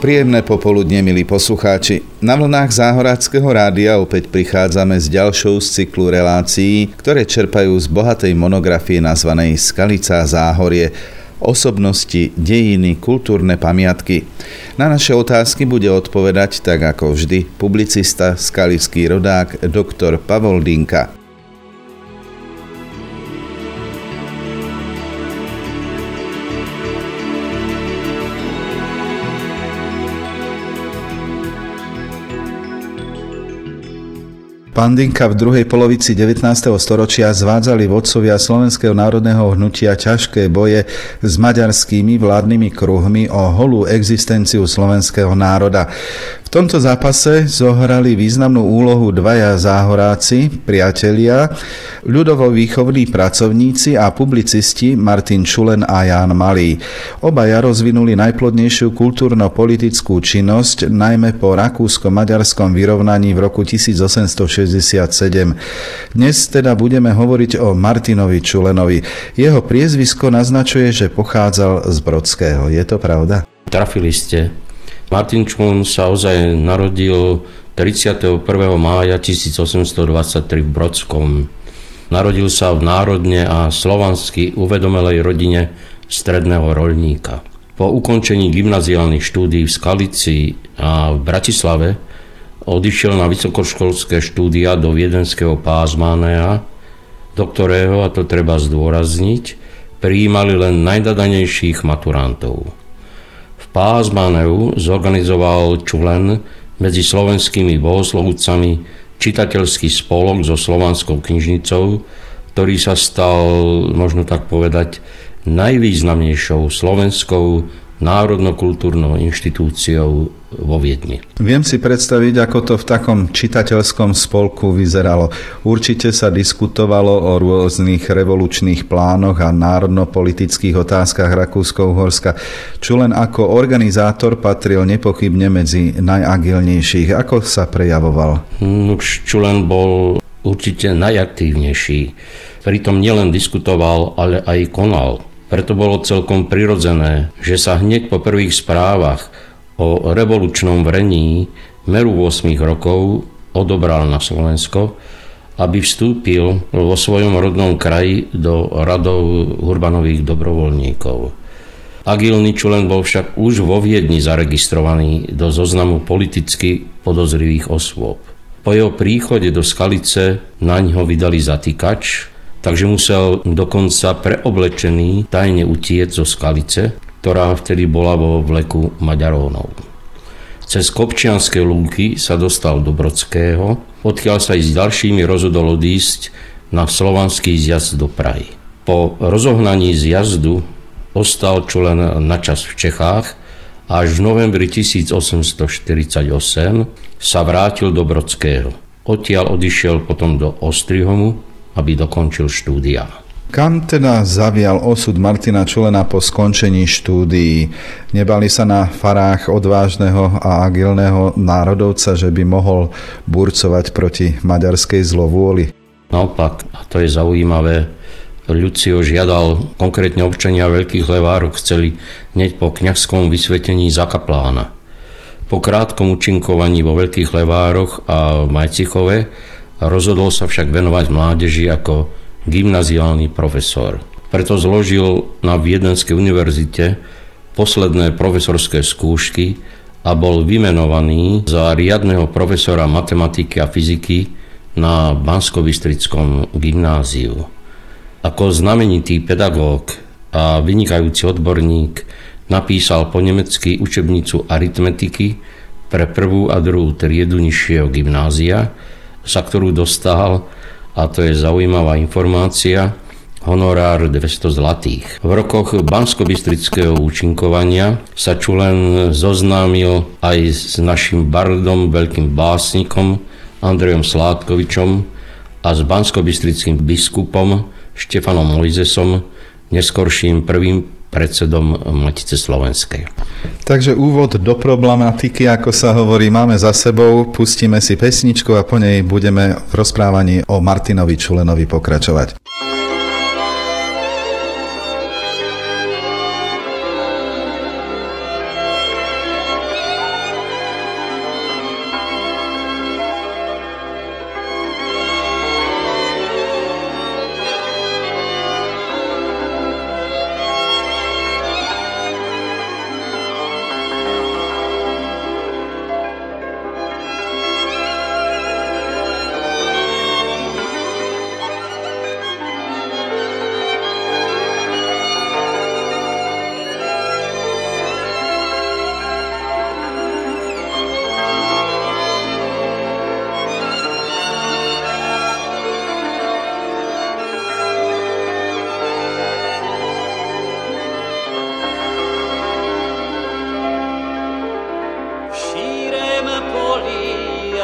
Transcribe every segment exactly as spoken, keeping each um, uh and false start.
Príjemné popoludne, milí poslucháči. Na vlnách Záhoráckeho rádia opäť prichádzame s ďalšou z cyklu relácií, ktoré čerpajú z bohatej monografie nazvanej Skalica a Záhorie. Osobnosti, dejiny, kultúrne pamiatky. Na naše otázky bude odpovedať, tak ako vždy, publicista, skalický rodák, doktor Pavol Dinka. Pán Dinka, v druhej polovici devätnásteho storočia zvádzali vodcovia Slovenského národného hnutia ťažké boje s maďarskými vládnymi kruhmi o holú existenciu slovenského národa. V tomto zápase zohrali významnú úlohu dvaja záhoráci, priatelia, ľudovo-výchovní pracovníci a publicisti Martin Čulen a Ján Malý. Obaja rozvinuli najplodnejšiu kultúrno-politickú činnosť, najmä po rakúsko-maďarskom vyrovnaní v roku tisícosemstošesťdesiatsedem. Dnes teda budeme hovoriť o Martinovi Čulenovi. Jeho priezvisko naznačuje, že pochádzal z Brodského. Je to pravda? Trafili ste. Martin Čulen sa ozaj narodil tridsiateho prvého mája tisícosemstodvadsaťtri v Brodskom. Narodil sa v národne a slovansky uvedomelej rodine stredného roľníka. Po ukončení gymnaziálnych štúdií v Skalici a v Bratislave odišiel na vysokoškolské štúdia do viedenského Pázmánea, do ktorého, a to treba zdôrazniť, prijímali len najdadanejších maturantov. V Pázmáneu zorganizoval Čulen medzi slovenskými bohoslovcami čitateľský spolok so slovanskou knižnicou, ktorý sa stal, možno tak povedať, najvýznamnejšou slovenskou národno-kultúrnou inštitúciou vo Viedni. Viem si predstaviť, ako to v takom čitateľskom spolku vyzeralo. Určite sa diskutovalo o rôznych revolučných plánoch a národno-politických otázkach Rakúsko-Uhorska. Čulen ako organizátor patril nepochybne medzi najagilnejších. Ako sa prejavoval? Čulen bol určite najaktívnejší. Pritom nielen diskutoval, ale aj konal. Preto bolo celkom prirodzené, že sa hneď po prvých správach o revolučnom vrení meru ôsmich rokov odobral na Slovensko, aby vstúpil vo svojom rodnom kraji do radov Urbanových dobrovoľníkov. Agilný Čulen bol však už vo Viedni zaregistrovaný do zoznamu politicky podozrivých osôb. Po jeho príchode do Skalice naňho vydali zatýkač, takže musel dokonca preoblečený tajne utiec zo Skalice, ktorá vtedy bola vo vleku Maďarónov. Cez Kopčianske lúky sa dostal do Brodského, odkiaľ sa i s ďalšími rozhodol odísť na slovanský zjazd do Prahy. Po rozohnaní zjazdu ostal Čulen na čas v Čechách a až v novembri tisícosemstoštyridsaťosem sa vrátil do Brodského. Odtiaľ odišiel potom do Ostrihomu, aby dokončil štúdia. Kam teda zavial osud Martina Čulena po skončení štúdií? Nebali sa na farách odvážneho a agilného národovca, že by mohol burcovať proti maďarskej zlovôli? Naopak, a to je zaujímavé, ľud si ho žiadal, konkrétne občania Veľkých Levárok chceli hneď po kňazskom vysvetení za kaplána. Po krátkom účinkovaní vo Veľkých Levároch a Majcichove rozhodol sa však venovať mládeži ako gymnaziálny profesor. Preto zložil na Viedenskej univerzite posledné profesorské skúšky a bol vymenovaný za riadneho profesora matematiky a fyziky na Banskobystrickom gymnáziu. Ako znamenitý pedagóg a vynikajúci odborník napísal po nemecky učebnicu aritmetiky pre prvú a druhú triedu nižšieho gymnázia, za ktorú dostal, a to je zaujímavá informácia, honorár dvesto zlatých. V rokoch banskobystrického účinkovania sa Čulen zoznámil aj s našim bardom, veľkým básnikom Andrejom Sládkovičom a s banskobystrickým biskupom Štefanom Mojzesom, neskorším prvým predsedom Matice slovenskej. Takže úvod do problematiky, ako sa hovorí, máme za sebou. Pustíme si pesničku a po nej budeme v rozprávaní o Martinovi Čulenovi pokračovať.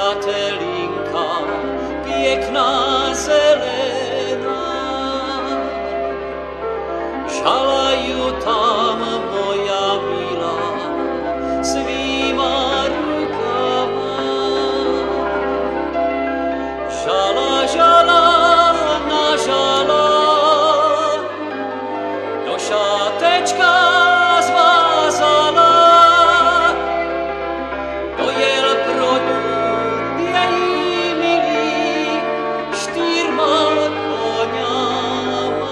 Zatelinka, piękna zelena, szalaju tam moja mila swima rukama. Żala, żala, na żala, do szateczka zwazala, dojel produ jej mili štyrma koniama.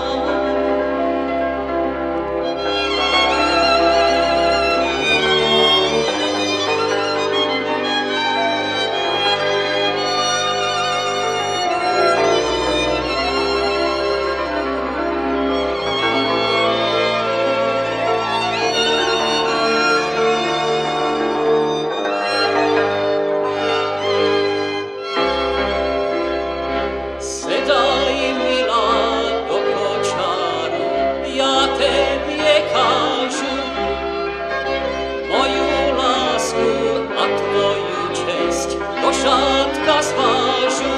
Sedaj mila do kočáru, ja tebie kážu moju lásku a tvoju česť do šátka zvážu.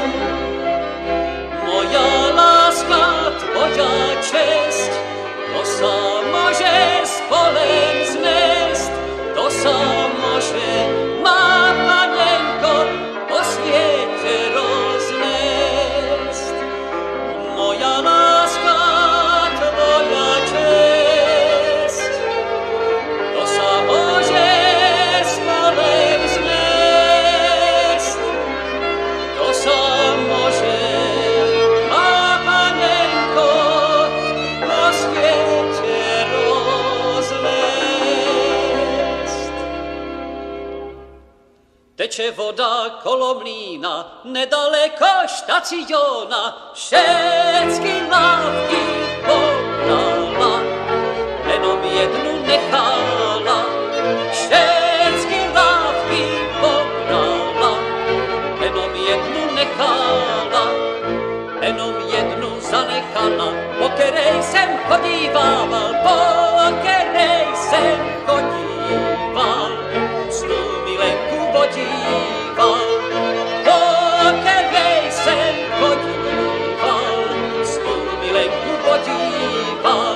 Moja láska, tvoja česť, to sa môže spolem zmest, to sa môže, má panenko, po sviete roznést. Moja láska, tvoja česť, to sa môže spolem zmest, to sa môže, má panenko, po sviete roznést. Teče voda kolo mlína, nedaleko štaciona, všetky lávky pobrala, jenom jednu nechala. Všetky lávky pobrala, jenom jednu nechala, jenom jednu zanechala. Po kerej sem chodíval, po kerej sem chodíval, snú milenku vodíval. Po kerej sem chodíval, snú milenku vodíval.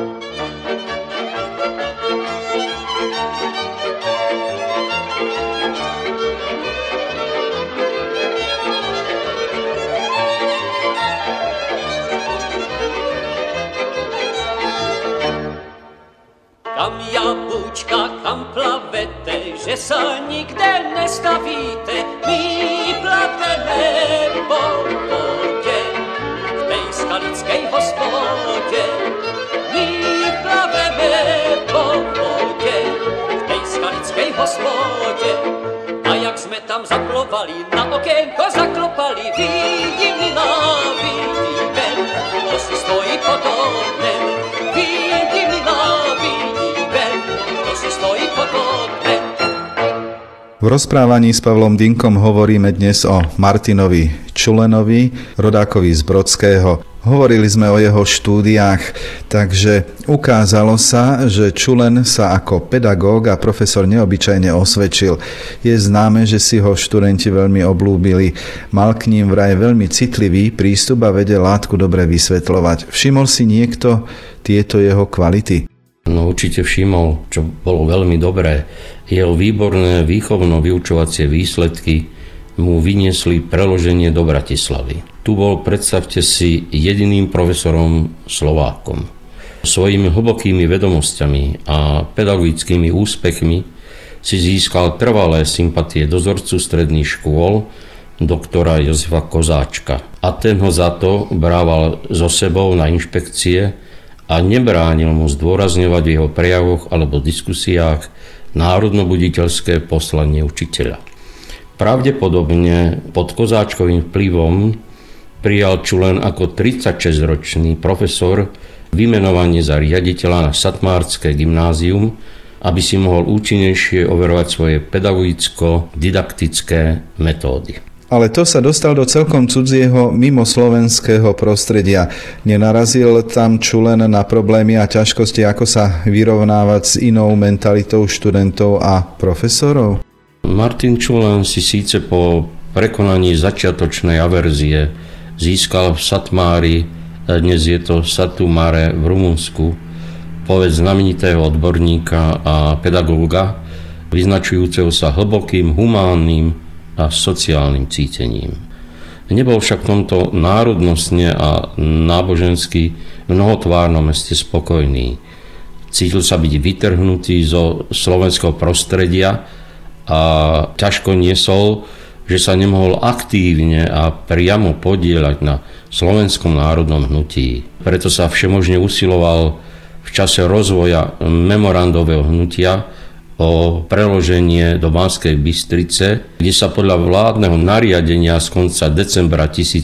Kam jablúčka, kam plavete, že sa nikde nestavíte, my plaveme po vode, v tej skalickej hospode. My plaveme po vode, v tej skalickej hospode. A jak sme tam zaplovali, na okienko zaklopali, vidí milá, vidíme, to si stojí pod oknem. Vidí milá, vidíme, to si stojí pod oknem. V rozprávaní s Pavlom Dynkom hovoríme dnes o Martinovi Čulenovi, rodákovi z Brodského. Hovorili sme o jeho štúdiách, takže ukázalo sa, že Čulen sa ako pedagóg a profesor neobyčajne osvedčil. Je známe, že si ho študenti veľmi oblúbili. Mal k ním vraj veľmi citlivý prístup a vedel látku dobre vysvetľovať. Všimol si niekto tieto jeho kvality? No určite všimol, čo bolo veľmi dobré. Jeho výborné výchovno-vyučovacie výsledky mu vyniesli preloženie do Bratislavy. Tu bol, predstavte si, jediným profesorom Slovákom. Svojimi hlbokými vedomosťami a pedagogickými úspechmi si získal trvalé sympatie dozorcu stredných škôl, doktora Jozefa Kozáčka. A ten ho za to brával so sebou na inšpekcie a nebránil mu zdôrazňovať v jeho prejavoch alebo diskusiách národnobuditeľské poslanie učiteľa. Pravdepodobne pod Kozáčkovým vplyvom prijal Čulen ako tridsaťšesťročný profesor vymenovanie za riaditeľa na Satmárske gymnázium, aby si mohol účinnejšie overovať svoje pedagogicko-didaktické metódy. Ale to sa dostal do celkom cudzieho mimoslovenského prostredia. Nenarazil tam Čulen na problémy a ťažkosti, ako sa vyrovnávať s inou mentalitou študentov a profesorov? Martin Čulen si síce po prekonaní začiatočnej averzie získal v Satmári, dnes je to Satu Mare v Rumunsku, povedz znamenitého odborníka a pedagóga, vyznačujúceho sa hlbokým, humánnym a sociálnym cítením. Nebol však v tomto národnostne a nábožensky mnohotvárnom meste spokojný. Cítil sa byť vytrhnutý zo slovenského prostredia a ťažko niesol, že sa nemohol aktívne a priamo podieľať na slovenskom národnom hnutí. Preto sa všemožne usiloval v čase rozvoja memorandového hnutia o preloženie do Banskej Bystrice, kde sa podľa vládneho nariadenia z konca decembra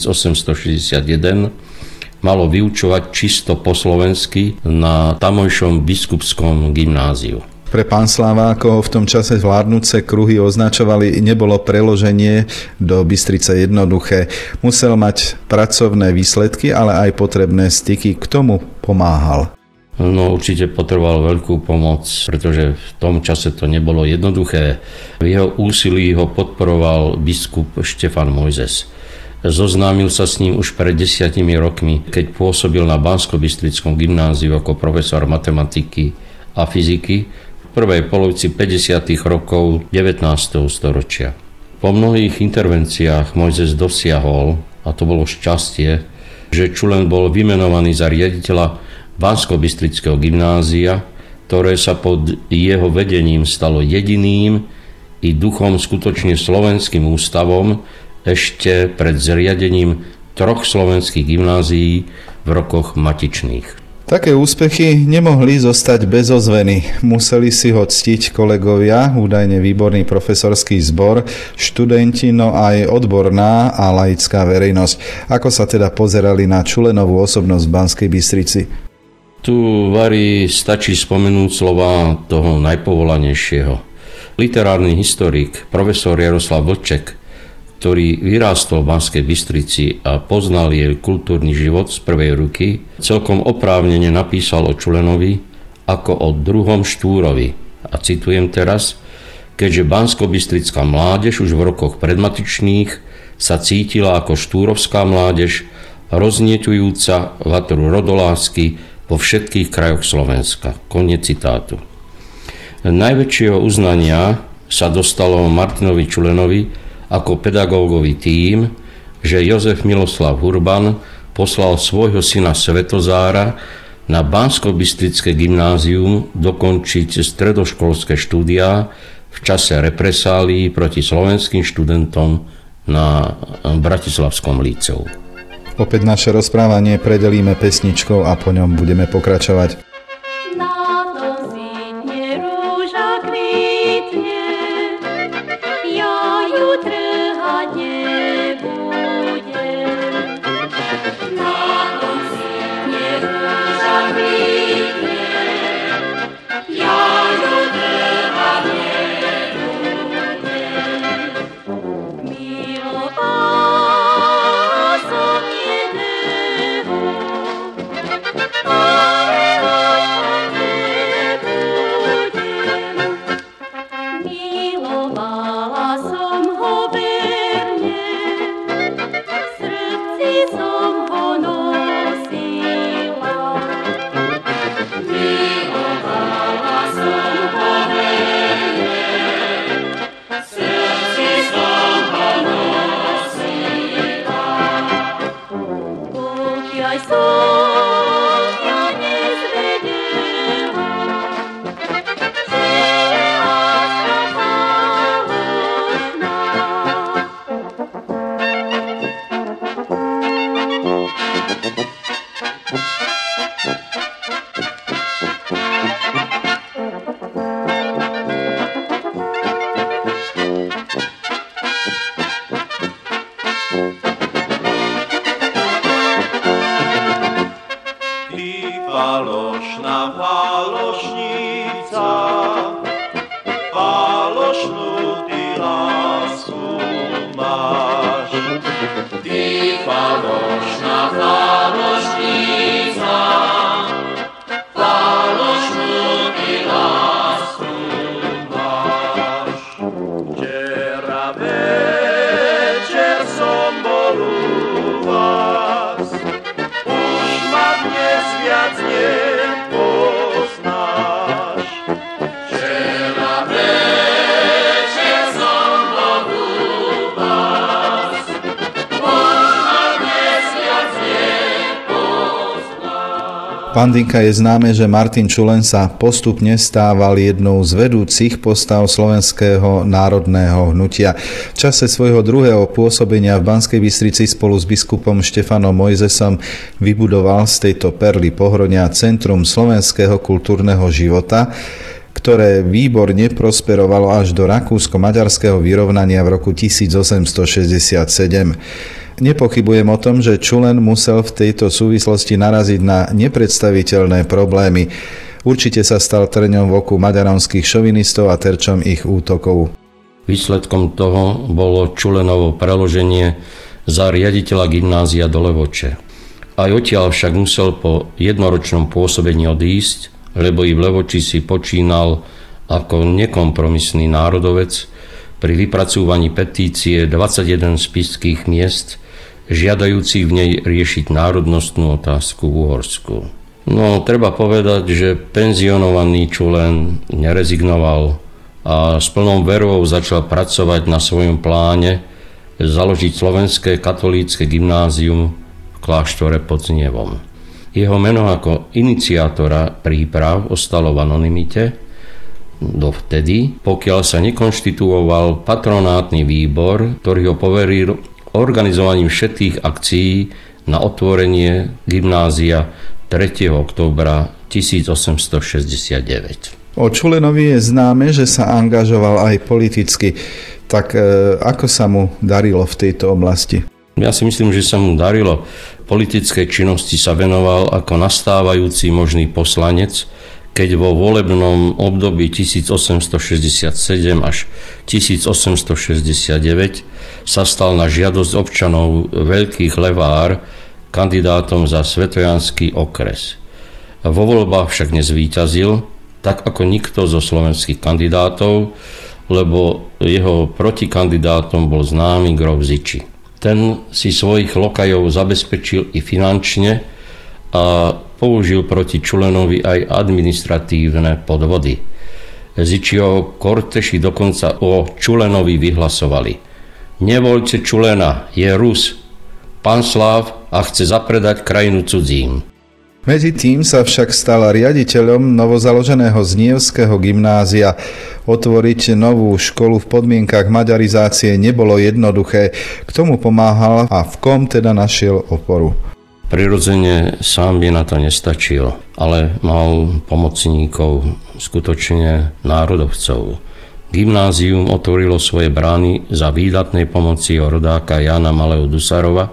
tisícosemstošesťdesiatjeden malo vyučovať čisto po slovensky na tamojšom biskupskom gymnáziu. Pre Pansláva, ako ho v tom čase vládnuce kruhy označovali, nebolo preloženie do Bystrice jednoduché. Musel mať pracovné výsledky, ale aj potrebné styky. K tomu pomáhal. No určite potreboval veľkú pomoc, pretože v tom čase to nebolo jednoduché. V jeho úsilí ho podporoval biskup Štefan Mojzes. Zoznámil sa s ním už pred desiatimi rokmi, keď pôsobil na Banskobystrickom gymnáziu ako profesor matematiky a fyziky v prvej polovici päťdesiatych rokov devätnásteho storočia. Po mnohých intervenciách Mojzes dosiahol, a to bolo šťastie, že Čulen bol vymenovaný za riaditeľa Banskobystrického gymnázia, ktoré sa pod jeho vedením stalo jediným i duchom skutočne slovenským ústavom ešte pred zriadením troch slovenských gymnázií v rokoch matičných. Také úspechy nemohli zostať bez ozveny. Museli si ho ctiť kolegovia, údajne výborný profesorský zbor, študenti, no aj odborná a laická verejnosť. Ako sa teda pozerali na Čulenovú osobnosť v Banskej Bystrici? Tu, Vari, stačí spomenúť slova toho najpovolanejšieho. Literárny historik, profesor Jaroslav Vlček, ktorý vyrástol v Banskej Bystrici a poznal jej kultúrny život z prvej ruky, celkom oprávnene napísal o Čulenovi ako o druhom Štúrovi. A citujem teraz: keďže banskobystrická mládež už v rokoch predmatičných sa cítila ako štúrovská mládež, roznieťujúca vatru rodolásky vo všetkých krajoch Slovenska. Koniec citátu. Najväčšieho uznania sa dostalo Martinovi Čulenovi ako pedagógovi tým, že Jozef Miloslav Hurban poslal svojho syna Svetozára na Banskobystrické gymnázium dokončiť stredoškolské štúdia v čase represálií proti slovenským študentom na Bratislavskom líceu. Opäť naše rozprávanie predelíme pesničkou a po ňom budeme pokračovať. Yeah. Pandinka je známe, že Martin Čulen sa postupne stával jednou z vedúcich postav Slovenského národného hnutia. V čase svojho druhého pôsobenia v Banskej Bystrici spolu s biskupom Štefanom Mojzesom vybudoval z tejto perly Pohronia centrum slovenského kultúrneho života, ktoré výborne prosperovalo až do rakúsko-maďarského vyrovnania v roku tisícosemstošesťdesiatsedem. Nepochybujem o tom, že Čulen musel v tejto súvislosti naraziť na nepredstaviteľné problémy. Určite sa stal trňom v oku maďaronských šovinistov a terčom ich útokov. Výsledkom toho bolo Čulenovo preloženie za riaditeľa gymnázia do Levoče. Aj odtiaľ však musel po jednoročnom pôsobení odísť, lebo i v Levoči si počínal ako nekompromisný národovec pri vypracúvaní petície dvadsaťjeden spišských miest, žiadajúcich v nej riešiť národnostnú otázku v Uhorsku. No, treba povedať, že penzionovaný Čulen nerezignoval a s plnou verou začal pracovať na svojom pláne založiť slovenské katolícke gymnázium v kláštore pod Znievom. Jeho meno ako iniciátora príprav ostalo v anonymite dovtedy, pokiaľ sa nekonštituoval patronátny výbor, ktorý ho poveril organizovaním všetkých akcií na otvorenie gymnázia tretieho októbra tisícosemstošesťdesiatdeväť. O Čulenovi je známe, že sa angažoval aj politicky. Tak e, ako sa mu darilo v tejto oblasti? Ja si myslím, že sa mu darilo. Politickej činnosti sa venoval ako nastávajúci možný poslanec, keď vo volebnom období tisícosemstošesťdesiatsedem až tisícosemstošesťdesiatdeväť sa stal na žiadosť občanov Veľkých Levár kandidátom za Svetojanský okres. Vo voľbách však nezvíťazil, tak ako nikto zo slovenských kandidátov, lebo jeho protikandidátom bol známy grof Ziči. Ten si svojich lokajov zabezpečil i finančne a použil proti Čulenovi aj administratívne podvody. Zičiho korteši dokonca o Čulenovi vyhlasovali: Nevoľte Čulena, je Rus, Panslav a chce zapredať krajinu cudzím. Medzi tým sa však stal riaditeľom novozaloženého Znievského gymnázia. Otvoriť novú školu v podmienkach maďarizácie nebolo jednoduché. K tomu pomáhal a v kom teda našiel oporu. Prirodzene sám by na to nestačil, ale mal pomocníkov, skutočne národovcov. Gymnázium otvorilo svoje brány za výdatnej pomoci rodáka Jána Malého Dusarova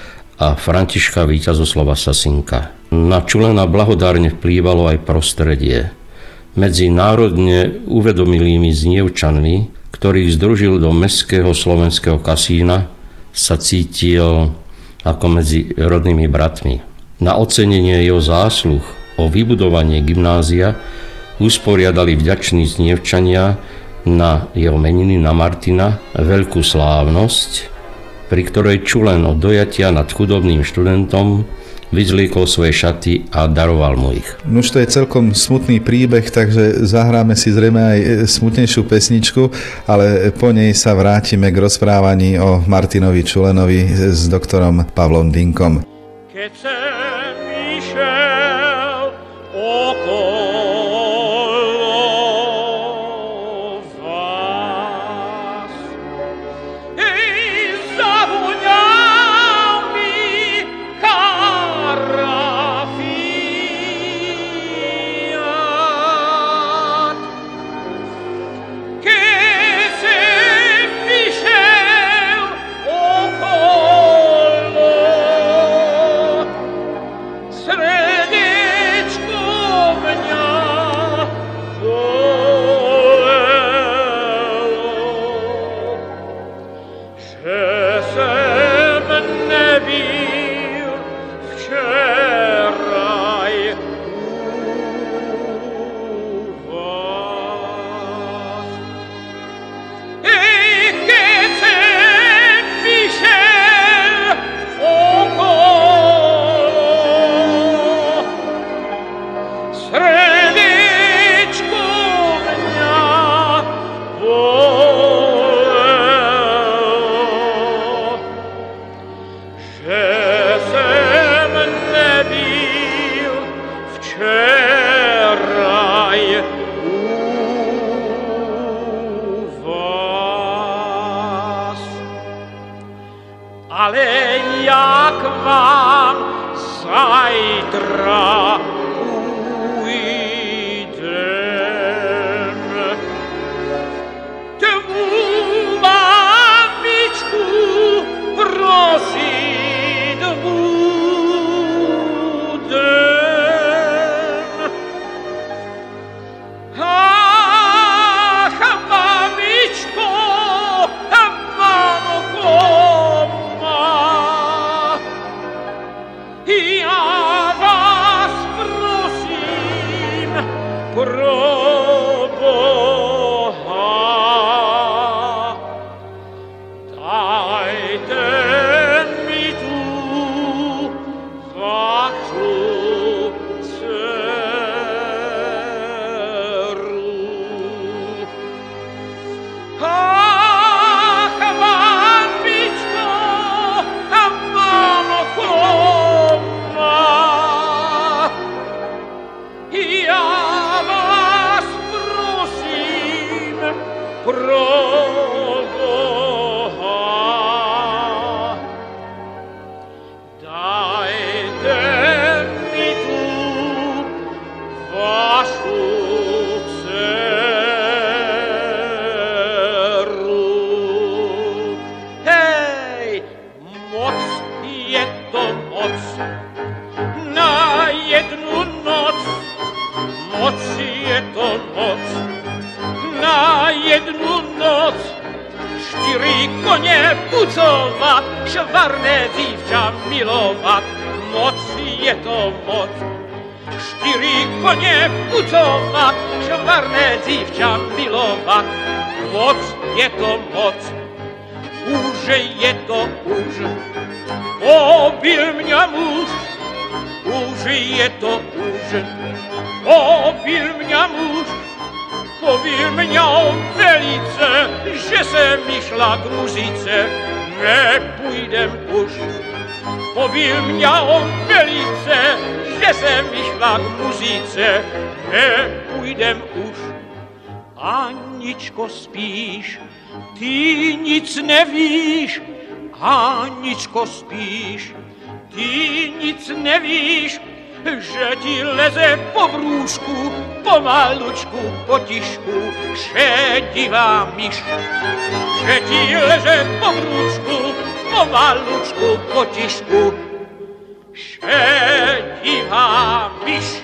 a Františka Víťazoslava Sasinka. Na Čulena blahodárne vplývalo aj prostredie. Medzi národne uvedomilými Znievčanmi, ktorých združil do mestského slovenského kasína, sa cítil ako medzi rodnými bratmi. Na ocenenie jeho zásluh o vybudovanie gymnázia usporiadali vďační Znievčania na jeho meniny na Martina veľkú slávnosť, pri ktorej Čulen od dojatia nad chudobným študentom vyzliekol svoje šaty a daroval mu ich. Nuž to je celkom smutný príbeh, takže zahráme si zrejme aj smutnejšiu pesničku, ale po nej sa vrátime k rozprávaní o Martinovi Čulenovi s doktorom Pavlom Dinkom. Keď sem išiel okolo vás, i zavuňal mi karafiat. Keď sem išiel okolo, srdiečko mňa bolelo, že sem nebyl včeraj u vás. I keď sem išiel okolo, srdiečko mňa bolelo. ale jak vám zajtra ujdem, tvú mamičku prosit budem. Ach, mamičko, mamko ma, ja vás prosím pro Boha, dajte mi tu vašu dceru. Ach, mamičko, mamko ma, ja vás prosím pro Boha, dajte mi tu vašu dceru. Hej, moc je to moc na jednu noc, moc je to moc na jednu noc, štyri koně pucovat, švarné dívča milovat, moc je to moc. Štyri koně pucovat, švarné dívča milovat, moc je to moc. Už je to už, pobil mňa muž, už je to už, pobil mňa muž, pobil mňa on velice, že sem išla k muzice, nepůjdem už. Pobil mňa on velice, že sem išla k muzice, nepůjdem už. Aničko, spíš, ty nic nevíš, Aničko, spíš, ty nic nevíš, že ti leze po brůžku, pomalučku, potišku, šedivá myš. Že ti leze po brůžku, pomalučku, potišku, šedivá myš.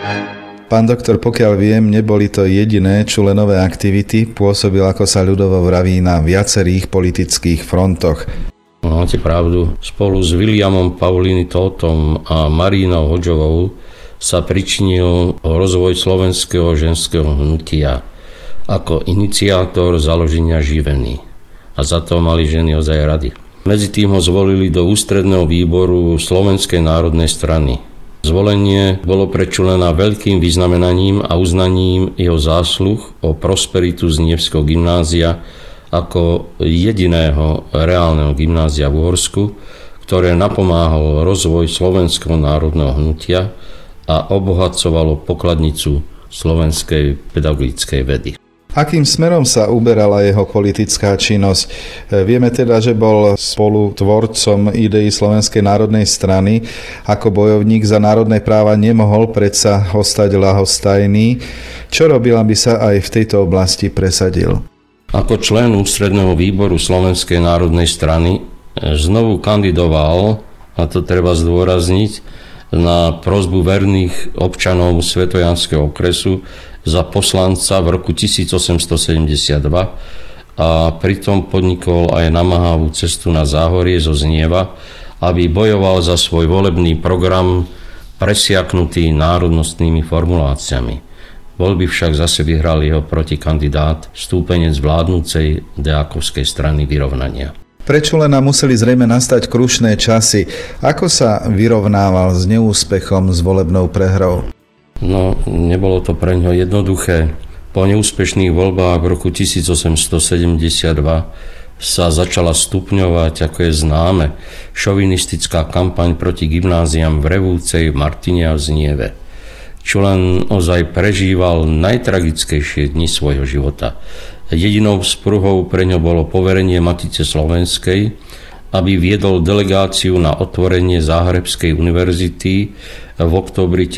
Pán doktor, pokiaľ viem, neboli to jediné čulenové aktivity, pôsobil, ako sa ľudovo vraví, na viacerých politických frontoch. Máte pravdu. Spolu s Williamom Paulini Totom a Marínou Hodžovou sa pričinil o rozvoj slovenského ženského hnutia ako iniciátor založenia Živeny. A za to mali ženy ozaj rady. Medzi tým ho zvolili do ústredného výboru Slovenskej národnej strany. Zvolenie bolo pre Čulena veľkým vyznamenaním a uznaním jeho zásluh o prosperitu Znievského gymnázia ako jediného reálneho gymnázia v Uhorsku, ktoré napomáhalo rozvoj slovenského národného hnutia a obohacovalo pokladnicu slovenskej pedagogickej vedy. Akým smerom sa uberala jeho politická činnosť? Vieme teda, že bol spolutvorcom idei Slovenskej národnej strany. Ako bojovník za národné práva nemohol predsa ostať ľahostajný. Čo robil, aby sa aj v tejto oblasti presadil? Ako člen ústredného výboru Slovenskej národnej strany znovu kandidoval, a to treba zdôrazniť, na prosbu verných občanov Svetojanského okresu za poslanca v roku tisícosemstosedemdesiatdva a pritom podnikol aj namáhavú cestu na Záhorie zo Znieva, aby bojoval za svoj volebný program presiaknutý národnostnými formuláciami. Voľby však zase vyhral jeho protikandidát, stúpenec vládnúcej deákovskej strany Vyrovnania. Pre Čulena museli zrejme nastať krušné časy. Ako sa vyrovnával s neúspechom, s volebnou prehrou? No, nebolo to pre ňo jednoduché. Po neúspešných voľbách v roku tisícosemstosedemdesiatdva sa začala stupňovať, ako je známe, šovinistická kampaň proti gymnáziám v Revúcej, v Martine a v Znieve. Čulen ozaj prežíval najtragickejšie dni svojho života. Jedinou vzpruhou pre ňo bolo poverenie Matice Slovenskej aby viedol delegáciu na otvorenie Záhrebskej univerzity v októbri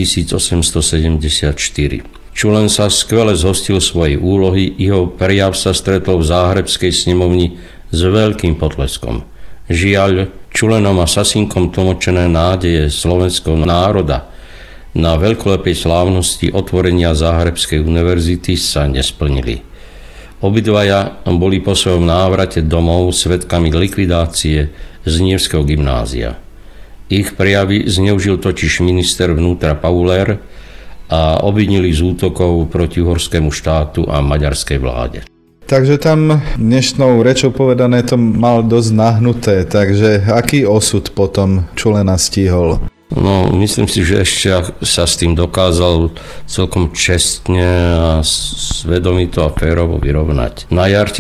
tisícosemstosedemdesiatštyri. Čulen sa skvele zhostil svojej úlohy, jeho prejav sa stretol v Záhrebskej snemovni s veľkým potleskom. Žiaľ, Čulenom a Sasinkom tlmočené nádeje slovenského národa na veľkolepej slávnosti otvorenia Záhrebskej univerzity sa nesplnili. Obidvaja boli po svojom návrate domov svedkami likvidácie Znievskeho gymnázia. Ich prejavy zneužil totiž minister vnútra Pauler a obvinili z útokov proti uhorskému štátu a maďarskej vláde. Takže tam dnešnou rečou povedané to mal dosť nahnuté, takže aký osud potom Čulena stihol? No, myslím si, že ešte sa s tým dokázal celkom čestne a svedomito a férovo vyrovnať. Na jar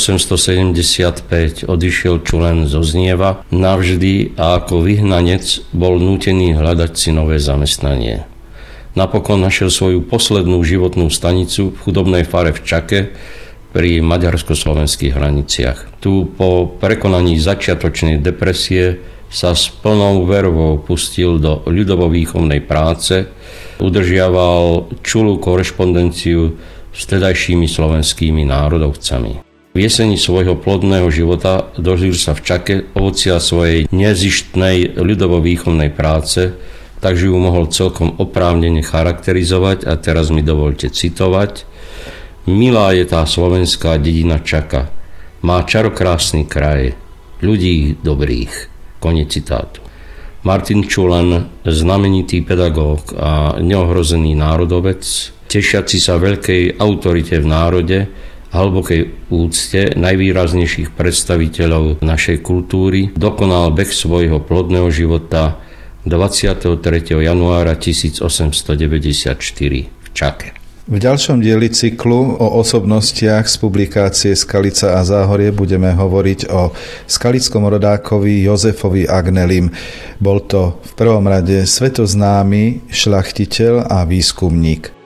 tisícosemstosedemdesiatpäť odišiel Čulen zo Znieva navždy a ako vyhnanec bol nútený hľadať si nové zamestnanie. Napokon našiel svoju poslednú životnú stanicu v chudobnej fare v Čake pri maďarsko-slovenských hraniciach. Tu po prekonaní začiatočnej depresie sa s plnou vervou pustil do ľudovovýchovnej práce, udržiaval čulú korešpondenciu s tedajšími slovenskými národovcami. V jeseni svojho plodného života dožil sa v Čake ovocia svojej nezištnej ľudovovýchovnej práce, takže ju mohol celkom oprávnene charakterizovať a teraz mi dovolte citovať. Milá je tá slovenská dedina Čaka, má čarokrásny kraj, ľudí dobrých. Koniec citátu. Martin Čulen, znamenitý pedagóg a neohrozený národovec, tešiaci sa veľkej autorite v národe a hlbokej úcte najvýraznejších predstaviteľov našej kultúry, dokonal beh svojho plodného života dvadsiateho tretieho januára tisícosemstodeväťdesiatštyri v Čake. V ďalšom dieli cyklu o osobnostiach z publikácie Skalica a Záhorie budeme hovoriť o skalickom rodákovi Jozefovi Agnelim. Bol to v prvom rade svetoznámy šľachtiteľ a výskumník.